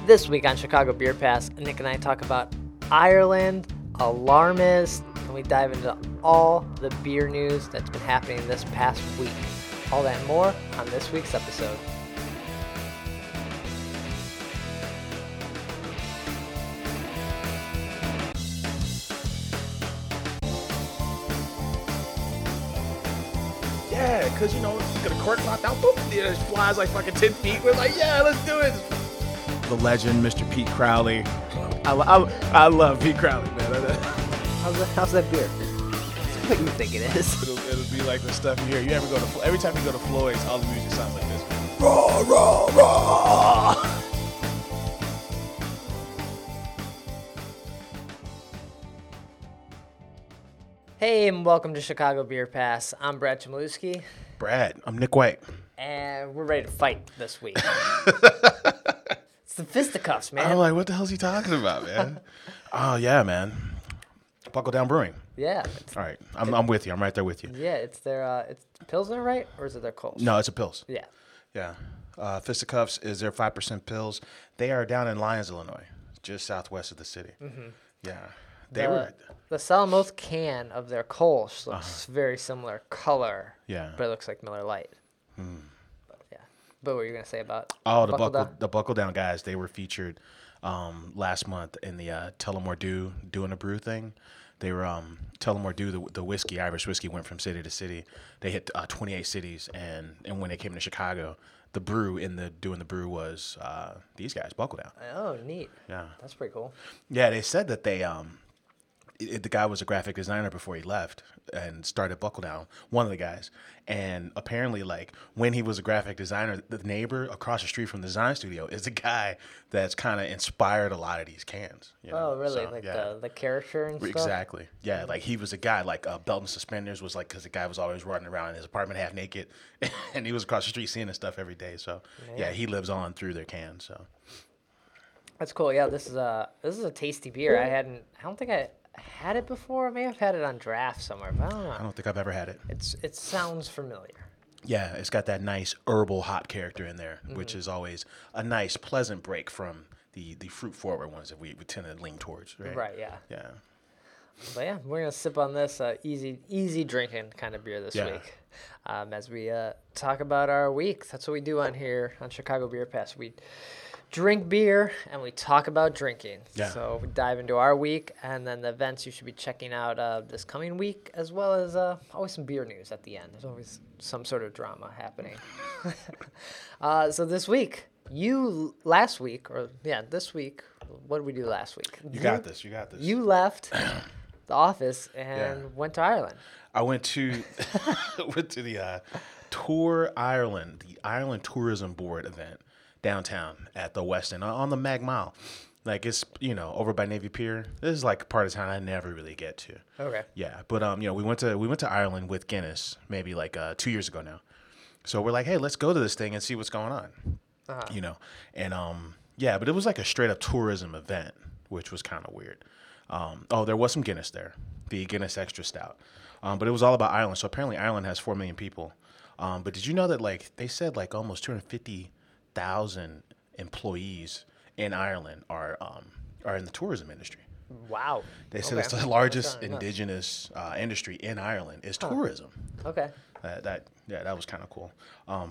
This week on Chicago Beer Pass, Nick and I talk about Ireland, Alarmist, and we dive into all the beer news that's been happening this past week. All that and more on this week's episode. Yeah, because, you get a cork locked out, boop, it flies like fucking 10 feet. We're like, yeah, let's do it. The legend, Mr. Pete Crowley. I love Pete Crowley, man. How's that beer? It's what you think it is. It'll be like the stuff you hear. You ever go to, every time you go to Floyd's, all the music sounds like this. Raw, raw, raw. Hey, and welcome to Chicago Beer Pass. I'm Brad Chmielewski. Brad, I'm Nick White. And we're ready to fight this week. It's the fisticuffs, man. I'm like, what the hell is he talking about, man? Oh, yeah, man. Buckle Down Brewing. Yeah. All right. I'm with you. I'm right there with you. Yeah, it's their, it's Pilsner, right? Or is it their Kolsch? No, it's a Pils. Yeah. Yeah. Fisticuffs is their 5% Pils. They are down in Lyons, Illinois, just southwest of the city. Mm-hmm. Yeah. The Salamoth can of their Kolsch looks very similar color. Yeah. But it looks like Miller Lite. But yeah. But what were you going to say about the Buckle Down guys, they were featured last month in the Tullamore Dew doing a brew thing. They were Tullamore Dew, the whiskey, Irish whiskey, went from city to city. They hit 28 cities, and when they came to Chicago, the brew doing the brew was these guys, Buckle Down. Oh, neat. Yeah. That's pretty cool. Yeah, they said that they the guy was a graphic designer before he left and started Buckle Down, one of the guys. And apparently, like, when he was a graphic designer, the neighbor across the street from the design studio is the guy that's kind of inspired a lot of these cans. Oh, really? So, like yeah. the character and stuff? Exactly. Yeah, like he was a guy, like Belt and Suspenders was like, because the guy was always running around in his apartment half naked, and he was across the street seeing his stuff every day. So, yeah, he lives on through their cans. So that's cool. Yeah, this is a tasty beer. I don't think I had it before. I may have had it on draft somewhere, but I don't know. I don't think I've ever had it. It sounds familiar. Yeah, it's got that nice herbal hop character in there, which is always a nice, pleasant break from the fruit forward ones that we tend to lean towards, right? Right, yeah. Yeah. But yeah, we're going to sip on this easy drinking kind of beer this Yeah. week as we talk about our week. That's what we do on here on Chicago Beer Pass. We drink beer and we talk about drinking. Yeah. So we dive into our week and then the events you should be checking out this coming week, as well as always some beer news at the end. There's always some sort of drama happening. So this week, this week, what did we do last week? You got this. You left the office and went to Ireland. I went to the Tour Ireland, the Ireland Tourism Board event downtown at the West End on the Mag Mile. Like, it's, over by Navy Pier. This is like a part of town I never really get to. Okay. Yeah, but we went to Ireland with Guinness maybe like 2 years ago now. So we're like, hey, let's go to this thing and see what's going on. And but it was like a straight up tourism event, which was kind of weird. There was some Guinness there, the Guinness Extra Stout, but it was all about Ireland. So apparently Ireland has 4 million people. But did you know that, like, they said like almost 250,000 employees in Ireland are in the tourism industry? Wow. They said it's the largest indigenous industry in Ireland is tourism. Okay. That was kind of cool.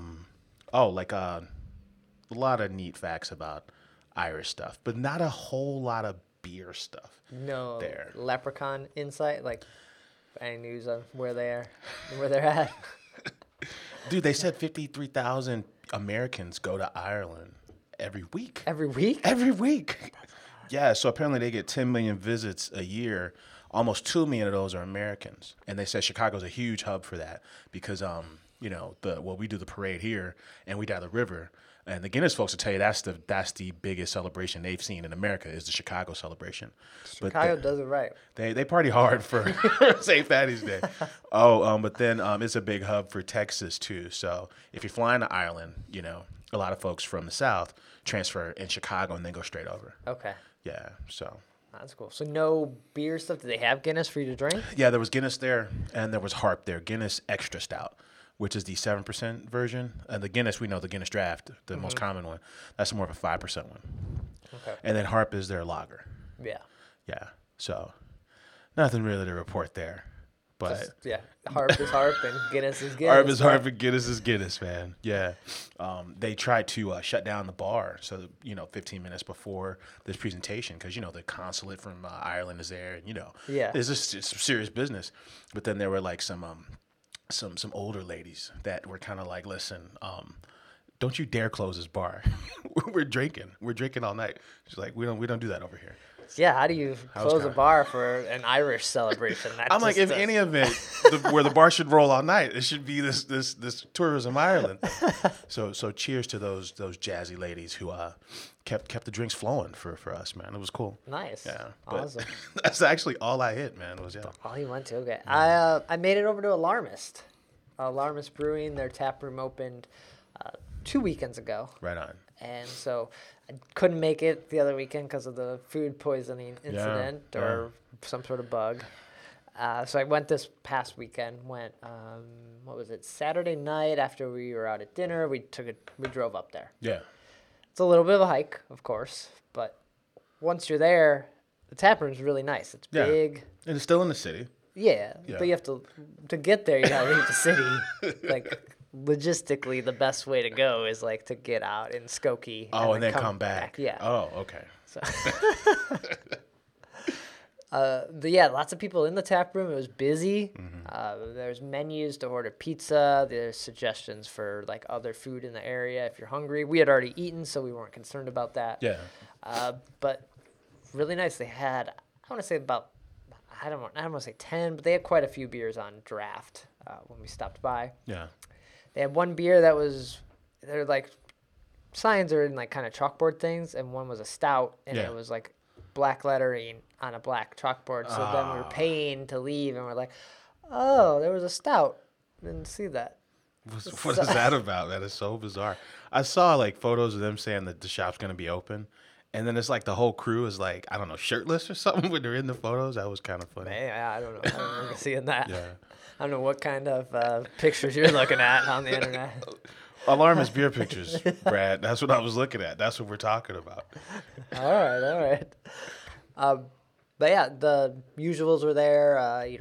A lot of neat facts about Irish stuff, but not a whole lot of beer stuff. No there. Leprechaun insight, like any news on where they're at. Dude, they said 53,000 Americans go to Ireland every week. Every week? Every week. Yeah, so apparently they get 10 million visits a year. Almost 2 million of those are Americans. And they said Chicago's a huge hub for that because, we do the parade here and we down the river. And the Guinness folks will tell you that's the biggest celebration they've seen in America is the Chicago celebration. Chicago does it right. They party hard for St. Patty's Day. But then it's a big hub for Texas too. So if you're flying to Ireland, a lot of folks from the South transfer in Chicago and then go straight over. Okay. Yeah, so. That's cool. So no beer stuff. Do they have Guinness for you to drink? Yeah, there was Guinness there, and there was Harp there, Guinness Extra Stout, which is the 7% version. And the Guinness, we know the Guinness Draft, the most common one. That's more of a 5% one. Okay. And then Harp is their lager. Yeah. Yeah. So nothing really to report there. But Harp is Harp and Guinness is Guinness. Harp is Harp and Guinness is Guinness, man. Yeah. They tried to shut down the bar, so 15 minutes before this presentation, because the consulate from Ireland is there, and it's just serious business. But then there were like some older ladies that were kind of like, listen, don't you dare close this bar. We're drinking all night. She's like, we don't do that over here. Yeah, how do you close a bar for an Irish celebration? I'm like, if any event where the bar should roll all night, it should be this Tourism Ireland thing. So cheers to those jazzy ladies who kept the drinks flowing for us, man. It was cool. Nice. Yeah. Awesome. That's actually all I hit, man. All you went to, okay. Yeah. I made it over to Alarmist. Alarmist Brewing, their tap room opened 2 weekends ago. Right on. And so I couldn't make it the other weekend because of the food poisoning incident or some sort of bug. So I went this past weekend. Saturday night after we were out at dinner. We drove up there. Yeah. It's a little bit of a hike, of course, but once you're there, the tap room's really nice. It's big. And it's still in the city. Yeah, but you have to get there. You gotta leave the city. Like logistically, the best way to go is like to get out in Skokie. And then come back. Yeah. Oh, okay. So, but yeah, lots of people in the tap room. It was busy. Mm-hmm. There's menus to order pizza. There's suggestions for like other food in the area if you're hungry. We had already eaten, so we weren't concerned about that. Yeah. But really nice. They had, I want to say about, I don't want to say 10, but they had quite a few beers on draft when we stopped by. Yeah. They had one beer that was, they're like, signs are in like kind of chalkboard things, and one was a stout, and it was like black lettering on a black chalkboard. So then we were paying to leave, and we're like, oh, there was a stout. Didn't see that. What is that about? That is so bizarre. I saw like photos of them saying that the shop's going to be open. And then it's like the whole crew is like, I don't know, shirtless or something when they're in the photos. That was kind of funny. I don't know. I don't remember seeing that. Yeah. I don't know what kind of pictures you're looking at on the internet. Alarmist beer pictures, Brad. That's what I was looking at. That's what we're talking about. All right. But yeah, the usuals were there.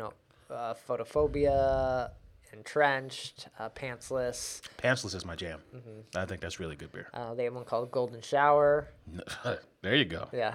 Photophobia, Entrenched, Pantsless. Pantsless is my jam. Mm-hmm. I think that's really good beer. They had one called Golden Shower. There you go. Yeah.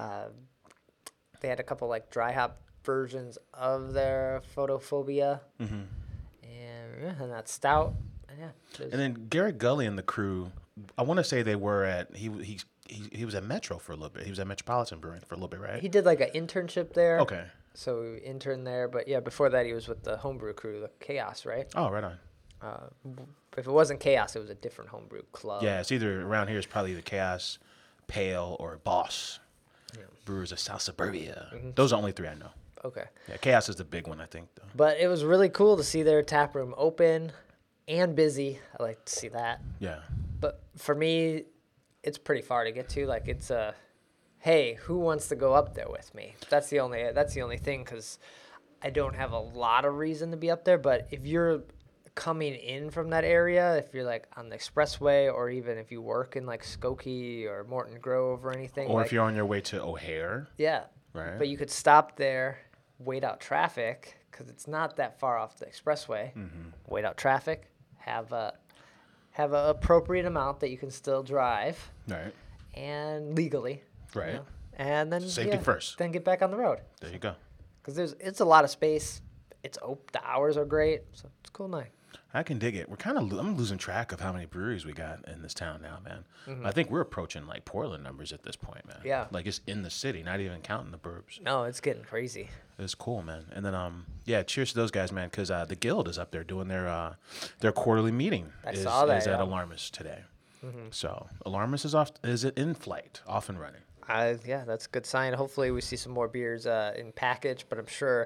They had a couple like dry hop versions of their Photophobia. Mm-hmm. And that stout. Yeah. And then Garrett Gully and the crew, I want to say they were at, he was at Metro for a little bit. He was at Metropolitan Brewing for a little bit, right? He did like an internship there. Okay. So we interned there, but yeah, before that he was with the homebrew crew, the Chaos, right? Oh, right on. If it wasn't Chaos, it was a different homebrew club. Yeah, it's either around here. It's probably the Chaos, Pale, or Boss. Yeah. Brewers of South Suburbia. Mm-hmm. Those are the only three I know. Okay. Yeah, Chaos is the big one, I think, though. But it was really cool to see their tap room open and busy. I like to see that. Yeah. But for me, it's pretty far to get to. Like it's hey, who wants to go up there with me? That's the only thing, because I don't have a lot of reason to be up there. But if you're coming in from that area, if you're like on the expressway, or even if you work in like Skokie or Morton Grove or anything, or if you're on your way to O'Hare, yeah, right. But you could stop there, wait out traffic, because it's not that far off the expressway. Mm-hmm. Wait out traffic, have a appropriate amount that you can still drive, right, and legally. Right. And then safety first. Then get back on the road. There you go. Because it's a lot of space. The hours are great, so it's a cool night. I can dig it. I'm losing track of how many breweries we got in this town now, man. Mm-hmm. I think we're approaching like Portland numbers at this point, man. Yeah. Like it's in the city, not even counting the burbs. No, it's getting crazy. It's cool, man. And then cheers to those guys, man, because the Guild is up there doing their quarterly meeting. I saw that. Is at Alarmist today. Mm-hmm. So Alarmist is in flight, off and running. Yeah, that's a good sign. Hopefully we see some more beers in package, but I'm sure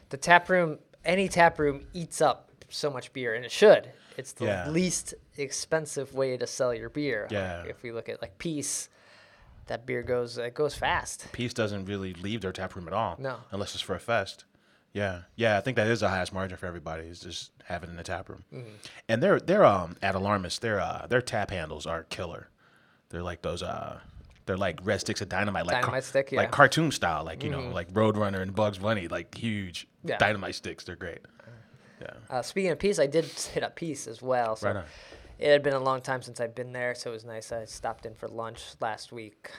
any tap room eats up so much beer, and it should. It's the least expensive way to sell your beer. Yeah. Like if we look at like Peace, that beer goes fast. Peace doesn't really leave their tap room at all. No. Unless it's for a fest. Yeah. Yeah, I think that is the highest margin for everybody, is just having it in the tap room. Mm-hmm. And they're at Alarmist, their tap handles are killer. They're like those They're like red sticks of dynamite, like Dynamite stick, yeah. like cartoon style, like you know, like Roadrunner and Bugs Bunny, like huge dynamite sticks. They're great. Yeah. Speaking of Peace, I did hit up Peace as well. So Right on. it had been a long time since I'd been there, so it was nice. I stopped in for lunch last week.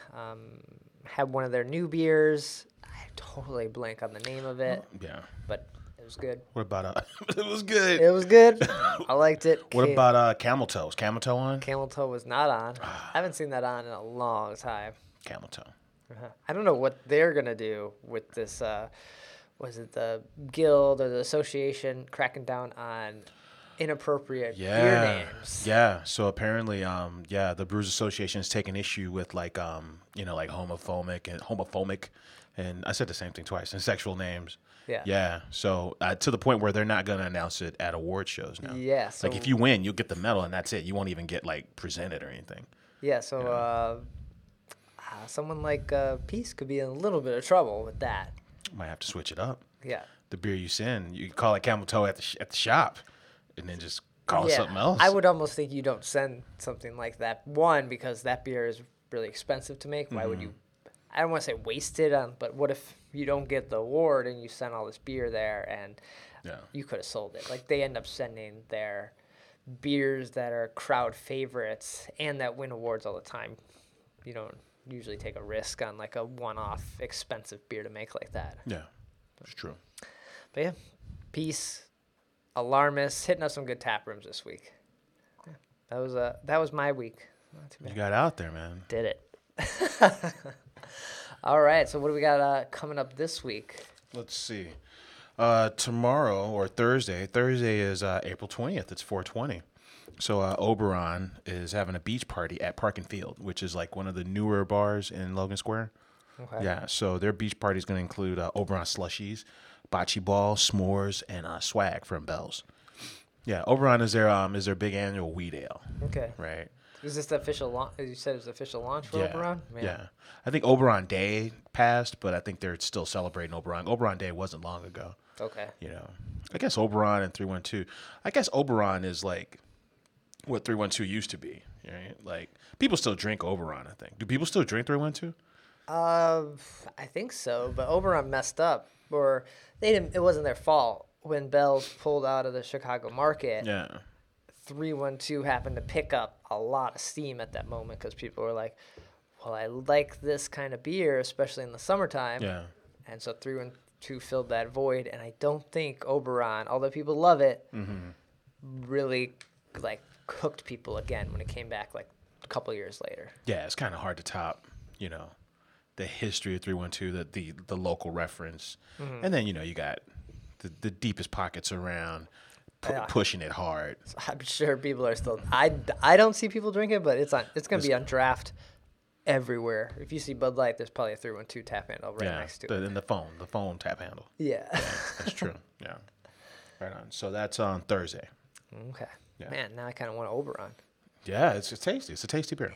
Had one of their new beers. I totally blank on the name of it, Yeah. but it was good. What about it was good. It was good. I liked it. What about Camel Toe? Is Camel Toe on? Camel Toe was not on. I haven't seen that on in a long time. Camel Toe. I don't know what they're gonna do with this. Was it the guild or the association cracking down on inappropriate beer names? Yeah. So apparently, the Brewers Association is taking issue with like like homophobic, and I said the same thing twice, and sexual names. Yeah. Yeah. So to the point where they're not going to announce it at award shows now. Yeah. So, like if you win, you'll get the medal, and that's it. You won't even get like presented or anything. Yeah. So someone like Peace could be in a little bit of trouble with that. Might have to switch it up. Yeah. The beer you send, you call it Camel Toe at the shop, and then just call it something else. I would almost think you don't send something like that. One, because that beer is really expensive to make. Why would you? I don't want to say waste it on, but what if you don't get the award and you send all this beer there and you could have sold it? Like they end up sending their beers that are crowd favorites and that win awards all the time. You don't usually take a risk on like a one-off expensive beer to make like that. Yeah, that's true. But yeah, Peace, Alarmist, hitting up some good tap rooms this week. Yeah, that was my week. Not too bad. You got out there, man. Did it. All right, so what do we got coming up this week? Let's see. Tomorrow or Thursday. Thursday is April 20th. It's 420. So Oberon is having a beach party at Park and Field, which is like one of the newer bars in Logan Square. Okay. Yeah, so their beach party is going to include Oberon slushies, bocce ball, s'mores, and swag from Bell's. Yeah, Oberon is their big annual weed ale. Okay. Right. Is this the official launch? You said it was the official launch for Oberon? Man. Yeah. I think Oberon Day passed, but I think they're still celebrating Oberon. Oberon Day wasn't long ago. Okay. You know, I guess Oberon and 312. I guess Oberon is like what 312 used to be. Right? Like people still drink Oberon. I think. Do people still drink 312? I think so, but Oberon messed up, or they didn't. It wasn't their fault when Bell's pulled out of the Chicago market. Yeah. 312 happened to pick up a lot of steam at that moment because people were like, "Well, I like this kind of beer, especially in the summertime." Yeah. And so 312 filled that void, and I don't think Oberon, although people love it, really like hooked people again when it came back like a couple years later. Yeah, it's kind of hard to top, the history of 312, the local reference, and then you got the deepest pockets around, pushing it hard. So I'm sure people are still. I don't see people drink it, but it's going to be on draft everywhere. If you see Bud Light, there's probably a 312 tap handle right next to it. And the phone tap handle. Yeah. That's true. Yeah. Right on. So that's on Thursday. Okay. Yeah. Man, now I kind of want Oberon. Yeah, it's tasty. It's a tasty beer.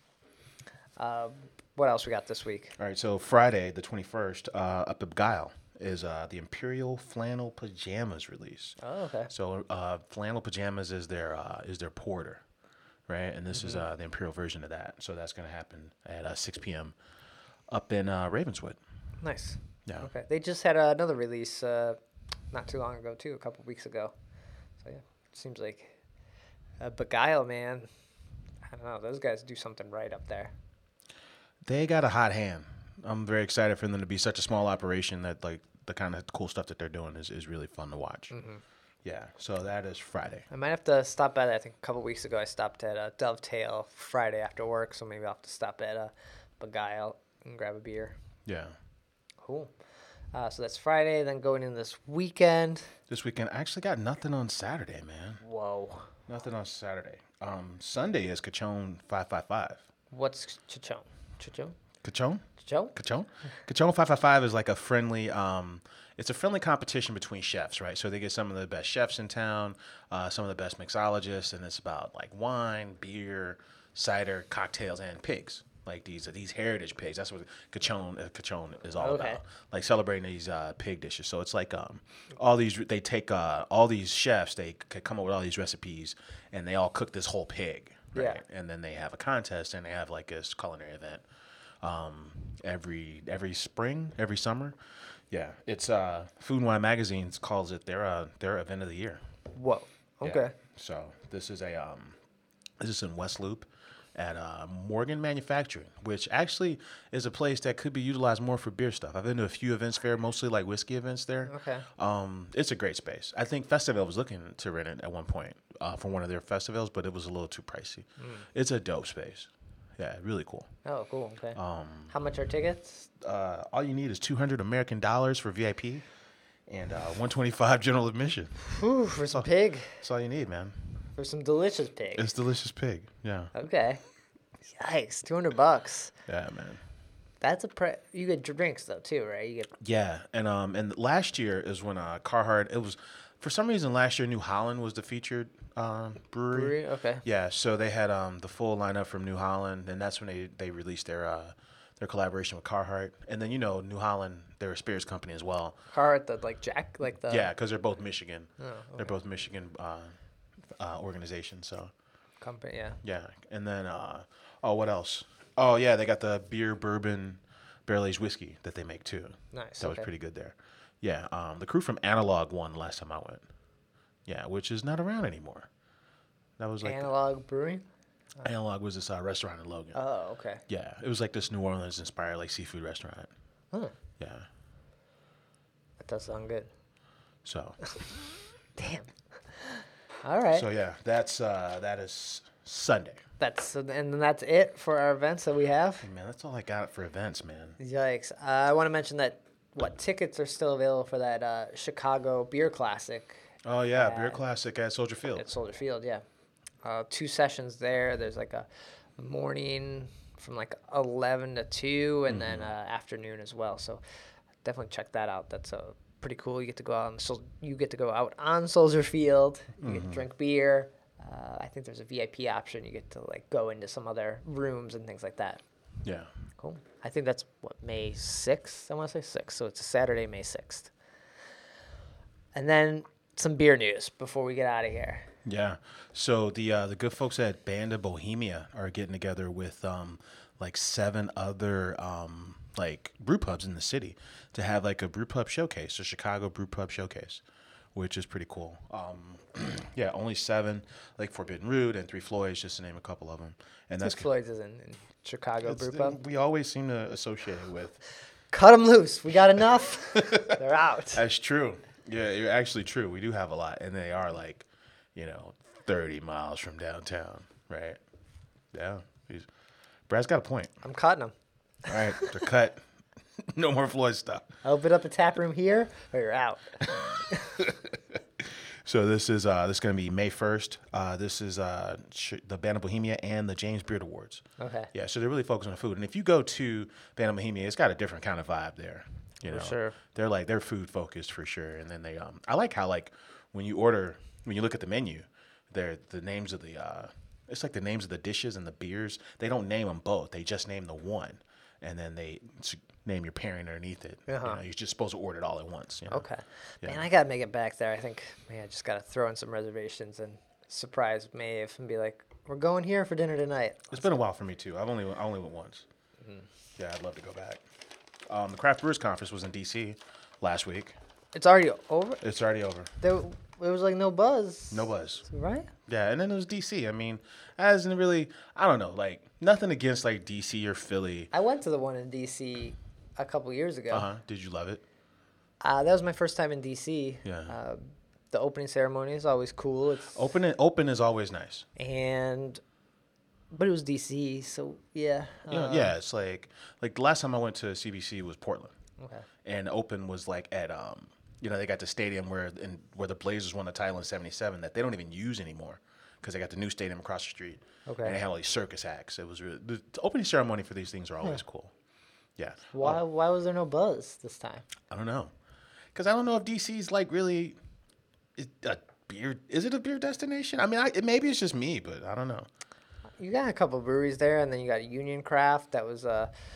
What else we got this week? All right, so Friday, the 21st, up at Guile is the Imperial Flannel Pajamas release. Oh, okay. So Flannel Pajamas is their porter, right? And this is the Imperial version of that. So that's going to happen at 6 p.m. up in Ravenswood. Nice. Yeah. Okay. They just had another release not too long ago, too, a couple weeks ago. So, yeah, it seems like Beguile, man. I don't know. Those guys do something right up there. They got a hot hand. I'm very excited for them to be such a small operation that like the kind of cool stuff that they're doing is really fun to watch. Yeah, so that is Friday. I might have to stop by that. I think a couple weeks ago I stopped at Dovetail Friday after work, so maybe I'll have to stop at Beguile and grab a beer. Yeah. Cool. So that's Friday, then going in this weekend. This weekend, I actually got nothing on Saturday, man. Whoa. Nothing on Saturday. Sunday is Cachon 555. What's Chichon? Chichon? Cachon? Chichon? Cachon? Cachon 555 is like a friendly, it's a friendly competition between chefs, right? So they get some of the best chefs in town, some of the best mixologists, and it's about like wine, beer, cider, cocktails, and pigs. Like these heritage pigs. That's what Cachon is all about. Like celebrating these pig dishes. So it's like they take all these chefs, they come up with all these recipes, and they all cook this whole pig. Right? Yeah. And then they have a contest, and they have like this culinary event. every spring, every summer. Yeah, it's Food and Wine Magazine calls it their event of the year. Whoa. Yeah. Okay. So this is in West Loop at Morgan Manufacturing, which actually is a place that could be utilized more for beer stuff. I've been to a few events there, mostly like whiskey events there. Okay. It's a great space. I think Festival was looking to rent it at one point for one of their festivals, but it was a little too pricey. It's a dope space. Yeah, really cool. Oh, cool. Okay. How much are tickets? All you need is $200 American for VIP and $125 general admission. Whew, for some pig. That's all you need, man. For some delicious pig. It's delicious pig. Yeah. Okay. Yikes, $200. Yeah, man. That's you get drinks though too, right? You get Yeah, and last year is when Carhartt. It was for some reason last year New Holland was the featured brewery. Okay. Yeah, so they had the full lineup from New Holland, and that's when they released their collaboration with Carhartt. And then New Holland, they're a spirits company as well. Carhartt, the Yeah, because they're both Michigan. Oh, okay. They're both Michigan organizations. So company, yeah. yeah, and then what else? Oh yeah, they got the beer bourbon barrel aged whiskey that they make too. Nice. That was pretty good there. Yeah, the crew from Analog won last time I went. Yeah, which is not around anymore. That was like Analog Brewing. Analog was this restaurant in Logan. Oh, okay. Yeah, it was like this New Orleans inspired like seafood restaurant. Huh. Yeah. That does sound good. So. Damn. All right. So yeah, that is Sunday. And that's it for our events that we have. Hey, man, that's all I got for events, man. Yikes! I want to mention that tickets are still available for that Chicago Beer Classic. Oh yeah, Beer Classic at Soldier Field. At Soldier Field, yeah. 2 sessions there. There's like a morning from like 11 to 2, and then afternoon as well. So definitely check that out. That's pretty cool. You get to go out on Soldier Field. You get to drink beer. I think there's a VIP option. You get to like go into some other rooms and things like that. Yeah. Cool. I think that's May 6th. I want to say 6th. So it's a Saturday, May 6th. And then some beer news before we get out of here. Yeah. So the good folks at Band of Bohemia are getting together with like 7 other like brew pubs in the city to have like a brew pub showcase, a Chicago brew pub showcase, which is pretty cool. Yeah, only 7, like Forbidden Root and Three Floyds, just to name a couple of them. And that's Three Floyds is in Chicago brew pub. We always seem to associate it with. Cut them loose. We got enough. They're out. That's true. Yeah, you're actually true. We do have a lot, and they are like, 30 miles from downtown, right? Yeah. Brad's got a point. I'm cutting them. All right, they're cut. No more Floyd stuff. Open up a tap room here, or you're out. So this is going to be May 1st. This is the Band of Bohemia and the James Beard Awards. Okay. Yeah, so they're really focused on food. And if you go to Band of Bohemia, it's got a different kind of vibe there. For sure. They're food focused for sure. And then they I like how like when you look at the menu, the names of it's like the names of the dishes and the beers. They don't name them both. They just name the one, and then they name your pairing underneath it. Uh-huh. You're just supposed to order it all at once. Okay. Yeah. Man, I got to make it back there. I think, I just got to throw in some reservations and surprise Maeve and be like, we're going here for dinner tonight. It's been a while for me, too. I only went once. Mm-hmm. Yeah, I'd love to go back. The Craft Brewers Conference was in D.C. last week. It's already over? It's already over. There was like no buzz. No buzz. Right? Yeah, and then it was D.C. I mean, as in really, I don't know, like, nothing against, like, D.C. or Philly. I went to the one in D.C. a couple years ago. Uh-huh. Did you love it? That was my first time in D.C. Yeah. The opening ceremony is always cool. It's Open is always nice. But it was D.C., so yeah. Yeah, it's like the last time I went to CBC was Portland. Okay. And Open was like at they got the stadium where the Blazers won the title in '77 that they don't even use anymore because they got the new stadium across the street. Okay. And they had all these circus acts. It was really, the opening ceremony for these things are always cool. Yeah. Why was there no buzz this time? I don't know, because I don't know if DC's like really a beer. Is it a beer destination? I mean, maybe it's just me, but I don't know. You got a couple breweries there, and then you got Union Craft. That was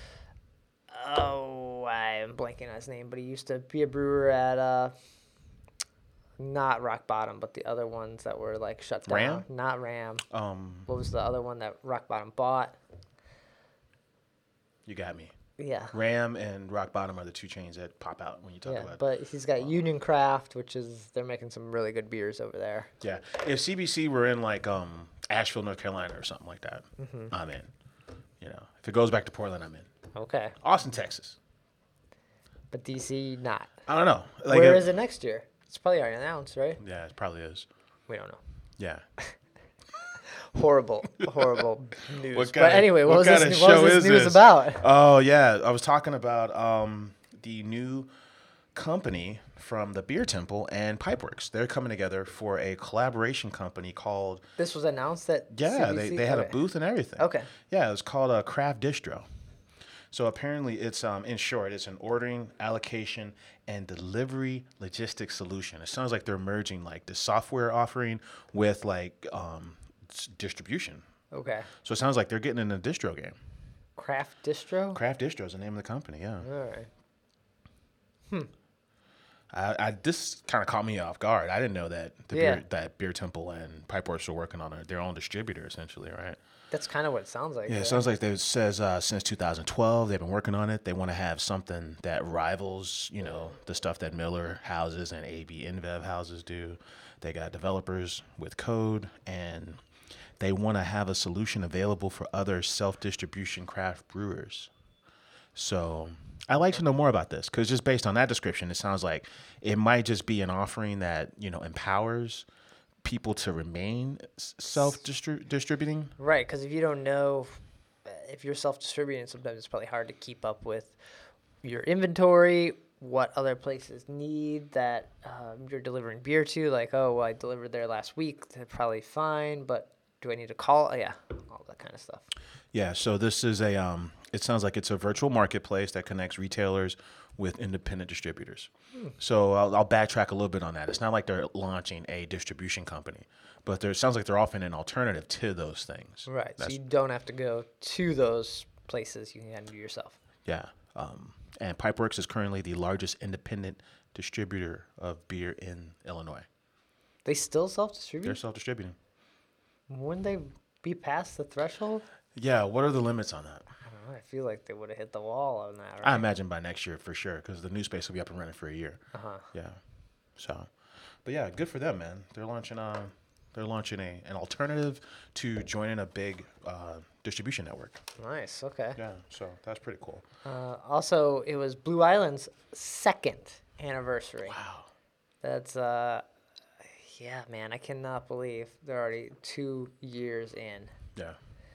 I'm blanking on his name, but he used to be a brewer at not Rock Bottom, but the other ones that were like shut down. Ram? Not Ram. What was the other one that Rock Bottom bought? You got me. Yeah. Ram and Rock Bottom are the two chains that pop out when you talk about. But he's got Union Craft, which is they're making some really good beers over there. Yeah, if CBC were in like Asheville, North Carolina, or something like that, I'm in. You know, if it goes back to Portland, I'm in. Okay. Austin, Texas. But DC, not. I don't know. Like, Where is it next year? It's probably already announced, right? Yeah, it probably is. We don't know. Yeah. Horrible news. What was this news about? Oh yeah, I was talking about the new company from the Beer Temple and Pipeworks. They're coming together for a collaboration company called. This was announced at. Yeah, CBC? they had a booth and everything. Okay. Yeah, it's called a Craft Distro. So apparently, it's in short, it's an ordering, allocation, and delivery logistics solution. It sounds like they're merging like the software offering with like distribution. Okay. So it sounds like they're getting in the distro game. Craft Distro? Craft Distro is the name of the company, yeah. All right. This kind of caught me off guard. I didn't know that that Beer Temple and Pipeworks were working on their own distributor, essentially, right? That's kind of what it sounds like. Yeah, it sounds like it says since 2012 they've been working on it. They want to have something that rivals, you know, the stuff that Miller houses and AB InBev houses do. They got developers with code, and they want to have a solution available for other self-distribution craft brewers. So I'd like to know more about this, because just based on that description, it sounds like it might just be an offering that, you know, empowers people to remain self-distributing. Right, because if you don't know, if you're self-distributing, sometimes it's probably hard to keep up with your inventory, what other places need that you're delivering beer to. Like, oh, well, I delivered there last week. They're probably fine, but do I need to call? Yeah, all that kind of stuff. Yeah, so this is it sounds like it's a virtual marketplace that connects retailers with independent distributors. So I'll backtrack a little bit on that. It's not like they're launching a distribution company, but it sounds like they're offering an alternative to those things. Right, so you don't have to go to those places. You can do yourself. Yeah, and Pipeworks is currently the largest independent distributor of beer in Illinois. They still self-distribute? They're self-distributing. Wouldn't they be past the threshold? Yeah, what are the limits on that? I don't know. I feel like they would have hit the wall on that, right? I imagine by next year for sure, because the new space will be up and running for a year. Yeah. So, but yeah, good for them, man. They're launching an alternative to joining a big distribution network. Nice. Okay. Yeah. So that's pretty cool. Also, it was Blue Island's 2nd anniversary. Wow. That's yeah, man. I cannot believe they're already 2 years in. Yeah.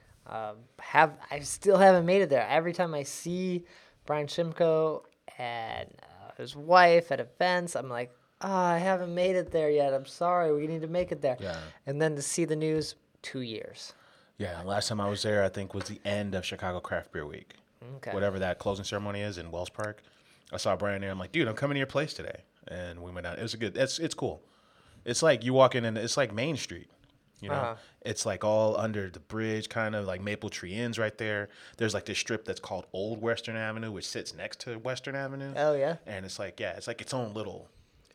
I still haven't made it there. Every time I see Brian Shimko and his wife at events, I'm like, I haven't made it there yet. I'm sorry. We need to make it there. Yeah. And then to see the news, 2 years. Yeah. Last time I was there, I think was the end of Chicago Craft Beer Week. Okay. Whatever that closing ceremony is in Wells Park. I saw Brian there. I'm like, dude, I'm coming to your place today. And we went out. It was it's cool. It's like you walk in and it's like Main Street. You know, It's like all under the bridge, kind of like Maple Tree Inn's right there. There's like this strip that's called Old Western Avenue, which sits next to Western Avenue. Oh yeah. And it's like it's like its own little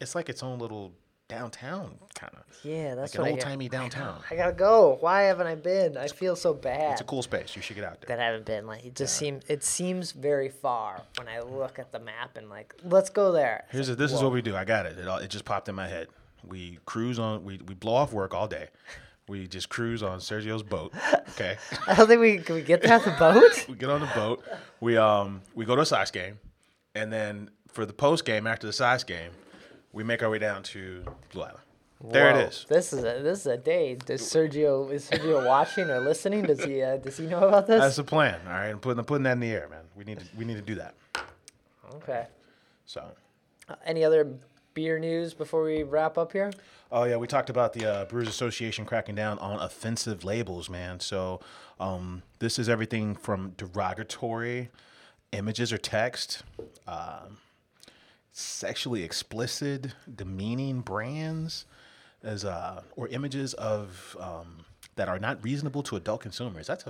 downtown kind of. Yeah, that's like an old timey downtown. I gotta go. Why haven't I been? I feel so bad. It's a cool space. You should get out there. That I haven't been. Like it seems very far when I look at the map and like, let's go there. This is what we do. I got it. It just popped in my head. We cruise on. We blow off work all day. We just cruise on Sergio's boat. Okay. I don't think can we get there on the boat? We get on the boat. We go to a Sox game, and then for the post game after the Sox game, we make our way down to Blue Island. There it is. This is a day. Is Sergio watching or listening? Does he know about this? That's the plan. All right, I'm putting that in the air, man. We need to do that. Okay. So. Any other beer news before we wrap up here? Oh yeah, we talked about the Brewers Association cracking down on offensive labels, man. So this is everything from derogatory images or text, sexually explicit, demeaning brands, or images of that are not reasonable to adult consumers. That's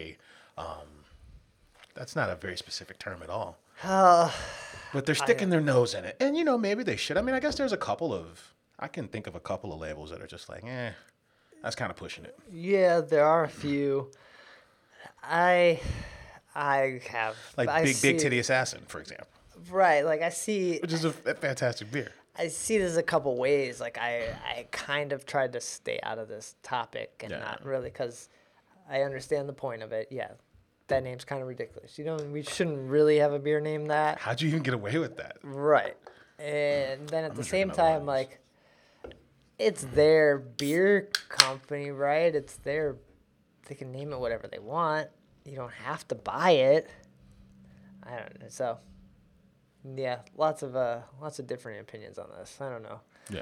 not a very specific term at all. But they're sticking their nose in it, and maybe they should. I mean, I guess I can think of a couple of labels that are just like, that's kind of pushing it. Yeah, there are a few. I I have. Like Big Titty Assassin, for example. Right. Like I see. Which is a fantastic beer. I see this a couple ways. Like I kind of tried to stay out of this topic and not really, because I understand the point of it. Yeah. That name's kind of ridiculous. You know, we shouldn't really have a beer named that. How'd you even get away with that? Right. And then at the same time, like, it's their beer company, right? It's their, they can name it whatever they want. You don't have to buy it. I don't know. So, yeah, lots of different opinions on this. I don't know.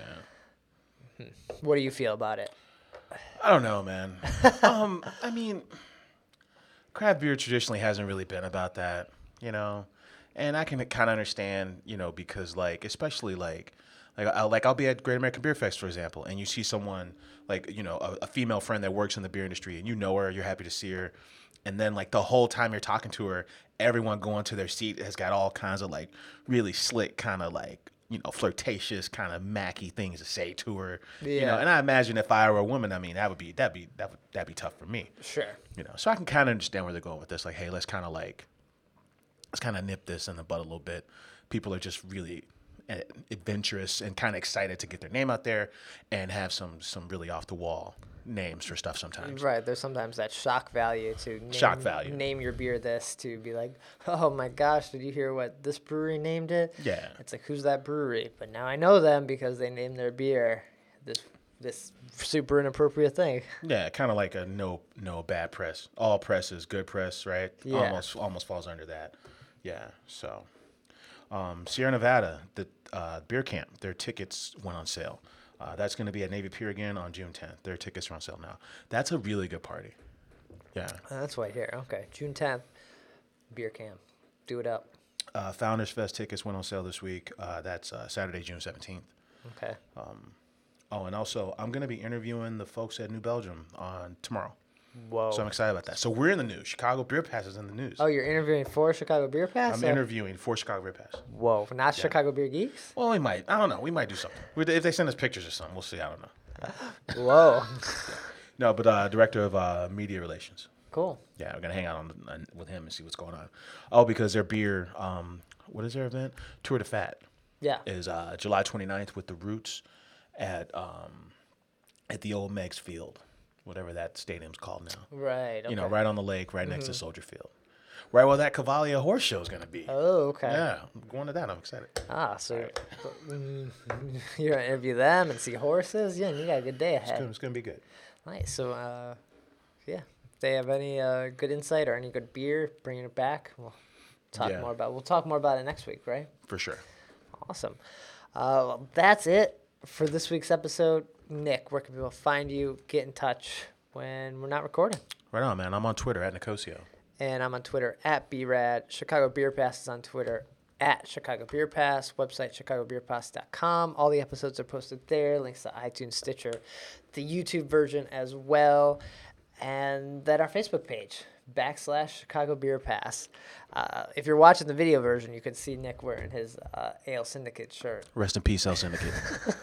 Yeah. What do you feel about it? I don't know, man. I mean, craft beer traditionally hasn't really been about that, you know, and I can kind of understand, you know, because like, especially like I'll be at Great American Beer Fest, for example, and you see someone like, you know, a female friend that works in the beer industry, and you know her, you're happy to see her, and then like the whole time you're talking to her, everyone going to their seat has got all kinds of like really slick kind of like, you know, flirtatious kind of macky things to say to her. Yeah. You know, and I imagine if I were a woman, I mean, that'd be tough for me. Sure. You know, so I can kind of understand where they're going with this. Like, hey, let's kind of nip this in the bud a little bit. People are just really adventurous and kind of excited to get their name out there and have some really off the wall names for stuff sometimes. Right. There's sometimes that shock value to name your beer this, to be like, oh my gosh, did you hear what this brewery named it? Yeah. It's like, who's that brewery? But now I know them because they named their beer this super inappropriate thing. Yeah, kind of like a no bad press. All press is good press, right? Yeah. Almost falls under that. Yeah. So, Sierra Nevada, the beer camp, their tickets went on sale. That's going to be at Navy Pier again on June 10th. Their tickets are on sale now. That's a really good party. Yeah. That's right here. Okay. June 10th, beer camp. Do it up. Founders Fest tickets went on sale this week. That's Saturday, June 17th. Okay. And also, I'm going to be interviewing the folks at New Belgium on tomorrow. Whoa. So I'm excited about that. So we're in the news. Chicago Beer Pass is in the news. Oh, you're interviewing for Chicago Beer Pass? I'm interviewing for Chicago Beer Pass. Whoa. Not Chicago Beer Geeks? Well, we might. I don't know. We might do something. If they send us pictures or something, we'll see. I don't know. Whoa. No, but Director of Media Relations. Cool. Yeah, we're going to hang out with him and see what's going on. Oh, because their beer, what is their event? Tour de Fat. Yeah. Is July 29th with the Roots at the old Megs Field, whatever that stadium's called now. Right. Okay. You know, right on the lake, right next to Soldier Field. Right where that Cavalia horse show is going to be. Oh, okay. Yeah, I'm going to that. I'm excited. So you're going to interview them and see horses? Yeah, you got a good day ahead. It's going to be good. Nice. So, yeah, if they have any good insight or any good beer, bringing it back, we'll talk more about it next week, right? For sure. Awesome. Well, that's it for this week's episode. Nick, where can people find you, get in touch when we're not recording? Right on, man. I'm on Twitter at Nicosio. And I'm on Twitter at BRAD. Chicago Beer Pass is on Twitter at Chicago Beer Pass. Website, chicagobeerpass.com. All the episodes are posted there. Links to iTunes, Stitcher, the YouTube version as well. And then our Facebook page, /Chicago Beer Pass. If you're watching the video version, you can see Nick wearing his Ale Syndicate shirt. Rest in peace, Ale Syndicate.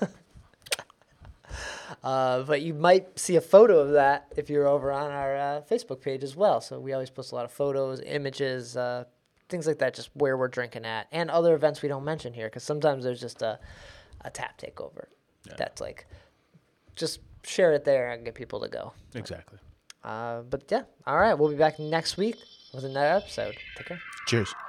But you might see a photo of that if you're over on our Facebook page as well. So we always post a lot of photos, images, things like that, just where we're drinking at, and other events we don't mention here, because sometimes there's just a tap takeover. Yeah. That's like, just share it there and get people to go. Exactly. But yeah, all right, we'll be back next week with another episode. Take care. Cheers.